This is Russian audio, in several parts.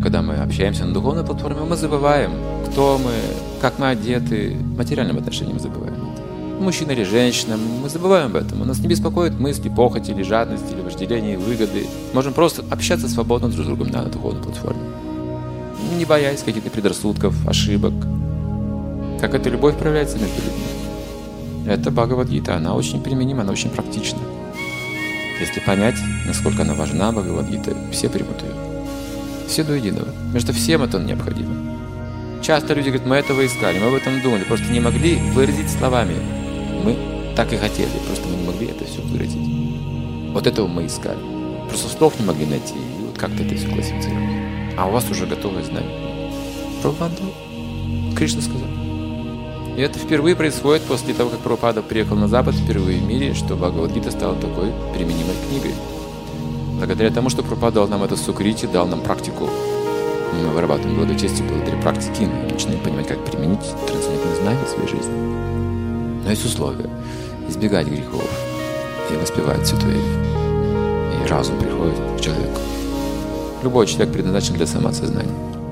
Когда мы общаемся на духовной платформе, мы забываем, кто мы, как мы одеты, в материальном отношении мы забываем это. Мужчина или женщина, мы забываем об этом. Нас не беспокоят мысли, похоти, или жадности, или вожделения, выгоды. Можем просто общаться свободно друг с другом на духовной платформе, не боясь каких-то предрассудков, ошибок. Как эта любовь проявляется между людьми. Это Бхагавад-гита, она очень применима, она очень практична. Если понять, насколько она важна, Бхагавад-гита, все примут ее. Все до единого. Потому что всем это необходимо. Часто люди говорят, мы этого искали, мы об этом думали, просто не могли выразить словами. Мы так и хотели, просто мы не могли это все выразить. Вот этого мы искали. Просто слов не могли найти, и вот как-то это все классифицировать. А у вас уже готовое знание. Прабхупада, Кришна сказал. И это впервые происходит после того, как Прабхупада приехал на Запад, впервые в мире, что Бхагавад-гита стала такой применимой книгой. Благодаря тому, что Прабхупада дал нам это сукрити, дал нам практику. Мы вырабатываем благочестие благодаря практике, мы начинаем понимать, как применить трансцендентные знания в своей жизни. Но есть условия. Избегать грехов и воспевать святое имя. И разум приходит к человеку. Любой человек предназначен для самосознания.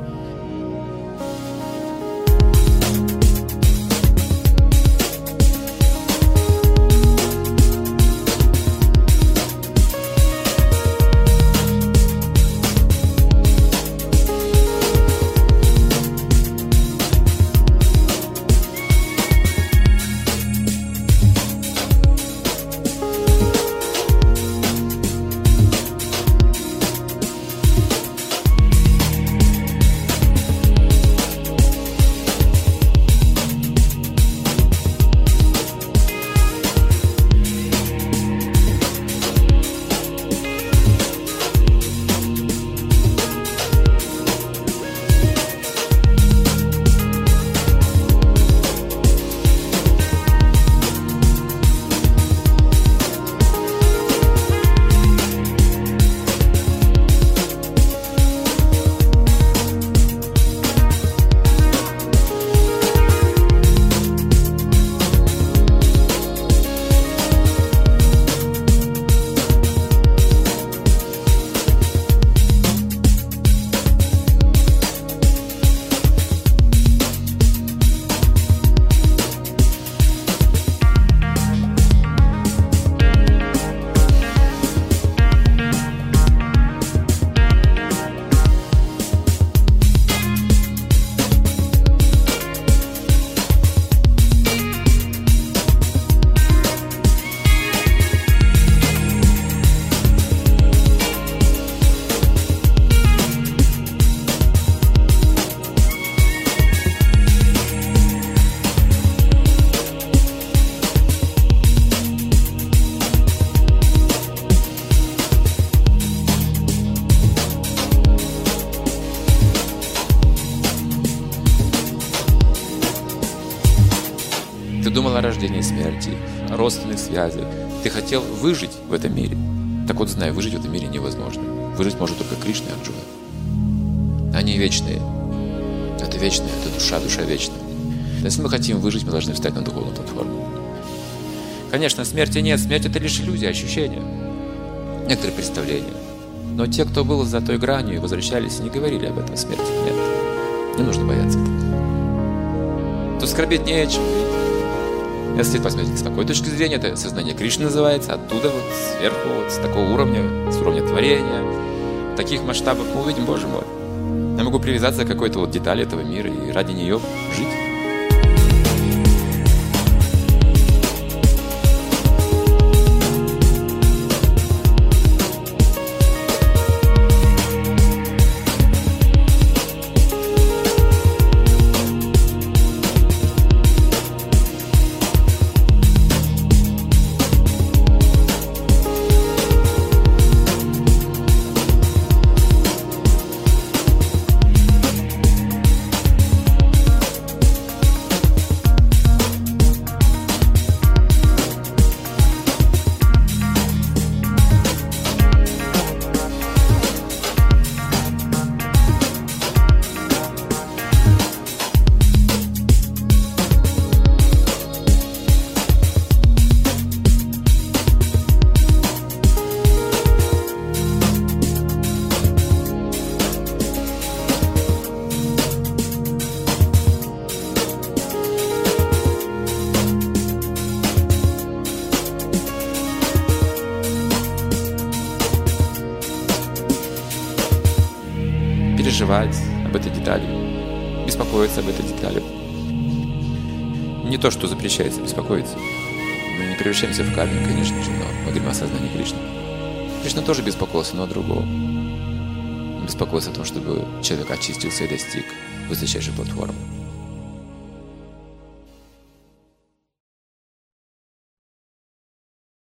Ты думал о рождении и смерти, о родственных связях. Ты хотел выжить в этом мире. Так вот, знай, выжить в этом мире невозможно. Выжить может только Кришна и Арджуна. Они вечные. Это вечное, это душа, душа вечная. Если мы хотим выжить, мы должны встать на духовную платформу. Конечно, смерти нет. Смерть – это лишь иллюзия, ощущение. Некоторые представления. Но те, кто был за той гранью и возвращались, не говорили об этом смерти. Нет. Не нужно бояться этого. Тут скорбеть не о чем. Если посмотреть с такой точки зрения, это сознание Кришны называется. Оттуда, вот сверху, вот с такого уровня, с уровня творения, таких масштабов мы увидим, Боже мой. Я могу привязаться к какой-то вот детали этого мира и ради нее жить. переживать об этой детали, беспокоиться об этой детали. Не то, что запрещается беспокоиться. Мы не превращаемся в камень, конечно же, но мы говорим о сознании Кришны. Кришна тоже беспокоился, но о другом. Беспокоился о том, чтобы человек очистился и достиг высочайшей платформы.